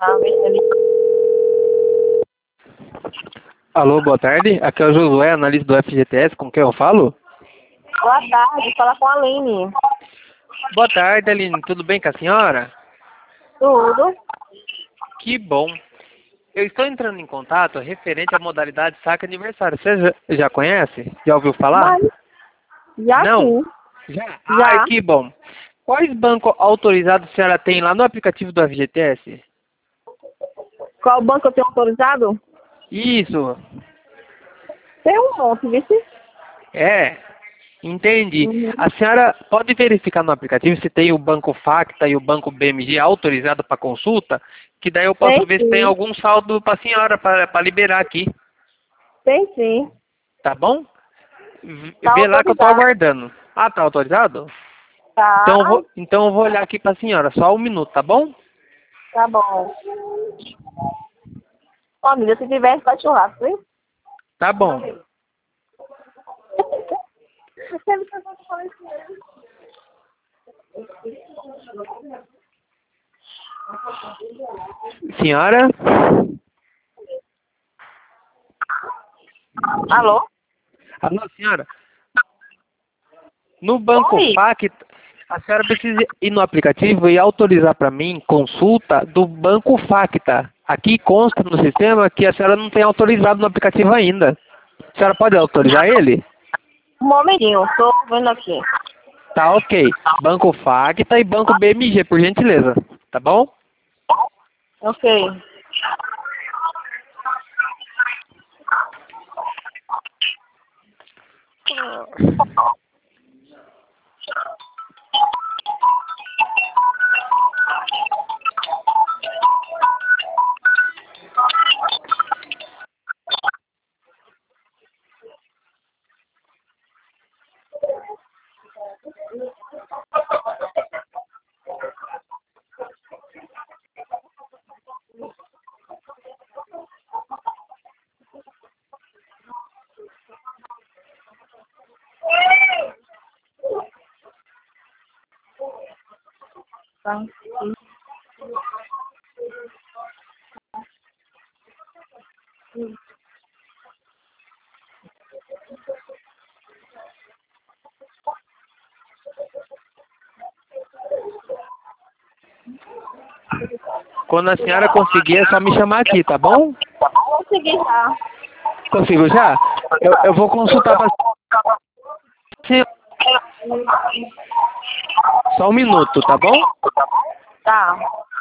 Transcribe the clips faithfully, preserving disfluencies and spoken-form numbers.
Ah, ver se ele... Alô, boa tarde. Aqui é o Josué, analista do F G T S. Com quem eu falo? Boa tarde, fala com a Aline. Boa tarde, Aline. Tudo bem com a senhora? Tudo? Que bom. Eu estou entrando em contato referente à modalidade saque aniversário. Você já, já conhece? Já ouviu falar? Mas, já Não? sim. Já? Ai, Já. que bom. Quais bancos autorizados a senhora tem lá no aplicativo do F G T S? Qual banco eu tenho autorizado? Isso. Tem um monte, viu? É. Entendi. Uhum. A senhora pode verificar no aplicativo se tem o banco Facta e o banco B M G autorizado para consulta, que daí eu posso Tem ver se tem sim. algum saldo para a senhora para liberar aqui, Tem sim. tá bom? V- Tá Vê lá que eu estou autorizado. aguardando. Ah, tá autorizado? Tá. Então eu vou, então eu vou olhar aqui para a senhora, só um minuto, tá bom? Tá bom. Família, se tiver, faz churrasco, hein? Tá bom. Senhora? Alô? Alô, senhora? No banco Oi? Facta, a senhora precisa ir no aplicativo e autorizar para mim consulta do banco Facta. Aqui consta no sistema que a senhora não tem autorizado no aplicativo ainda. A senhora pode autorizar ele? Um momentinho, tô vendo aqui. Tá, ok. Banco Facta e banco B M G, por gentileza. Tá bom? Ok. Tá. Quando a senhora conseguir, é só me chamar aqui, tá bom? Consegui já. Consigo já? Eu, eu vou consultar pra senhora. Só um minuto, tá bom? Tá.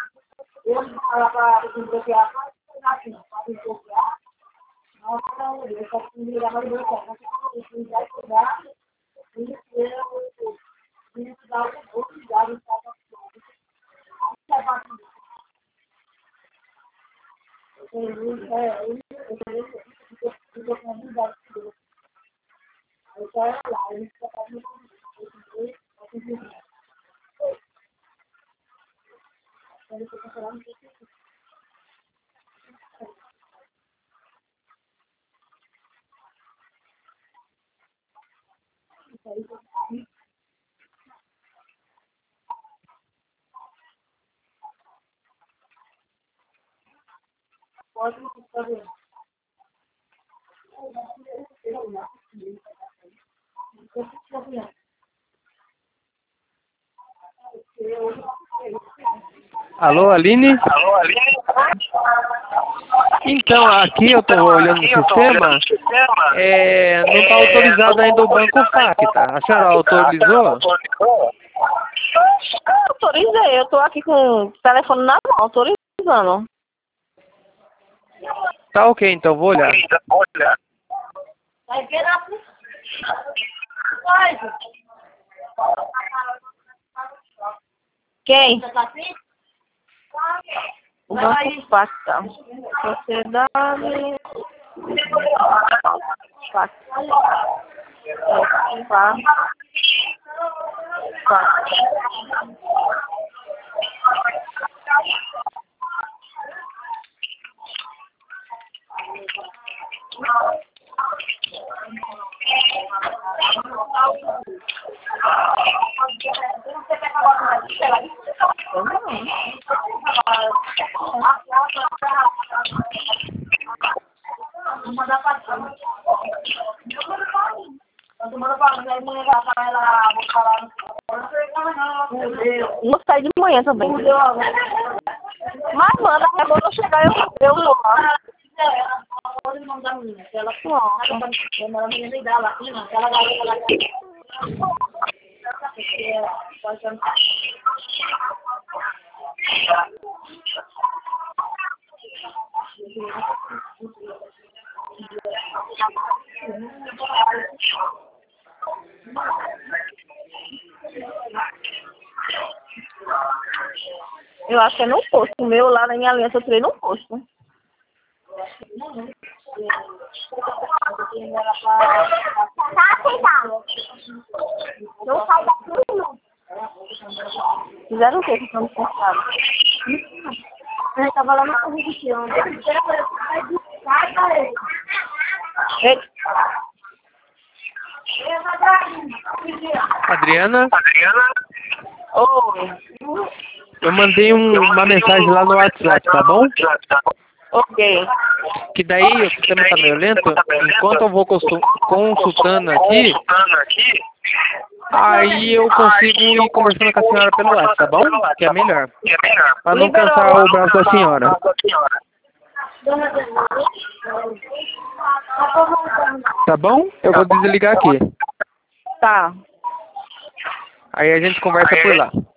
Alô, Aline? Então, aqui eu tô olhando no sistema, é, não tá autorizado ainda o banco Facta. A senhora autorizou? Eu autorizei, eu tô aqui com o telefone na mão, autorizando. Tá ok, então vou olhar. Quem? O Banco Pacta. Sociedade. Pacta. Pacta. Não. Vou sair de manhã também. Mas manda, quando eu chegar eu, eu vou lá. Eu acho que é no posto. O meu lá na minha aliança eu tirei no posto. Tá aceitado. Não sai daqui, não. Fizeram o que que estão cansados? Eu tava lá na corrupção. Adriana? Adriana? Oi. Eu mandei um, uma mensagem lá no WhatsApp, tá bom? Ok. Que daí o sistema tá meio lento, enquanto eu vou consu- consultando aqui, aí eu consigo ir conversando com a senhora pelo WhatsApp, tá bom? Que é melhor. Pra não cansar o braço da senhora. Tá bom? Eu vou desligar aqui. Tá. Aí a gente conversa por lá.